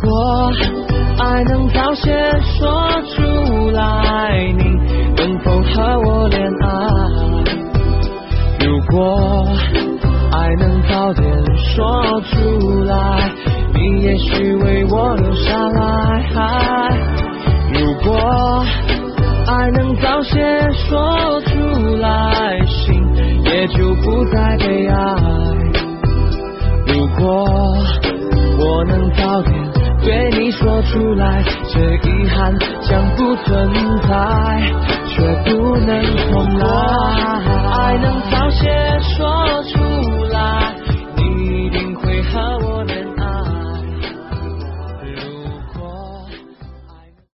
果爱能早些说出来，你能否和我恋爱？如果爱能早点说出来，你也许为我留下来。如果爱能早些说出来，心也就不再被爱。如果我能早点对你说出来，这遗憾将不存在。